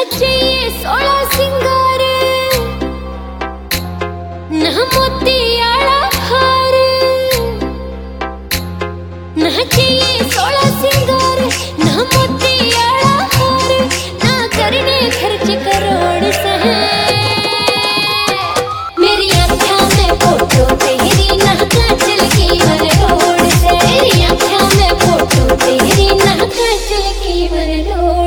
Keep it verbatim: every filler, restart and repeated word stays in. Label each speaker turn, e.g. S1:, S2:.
S1: चाहिए सोलह सिंगार, न मोती आला हार, न चाहिए सोलह सिंगार, न मोती आला हार, ना करने खर्च करोड़ से। मेरी आँखों में फोटो तेरी, ना काजल की मरोड़ से। मेरी आँखों में फोटो तेरी, ना काजल की मरोड़।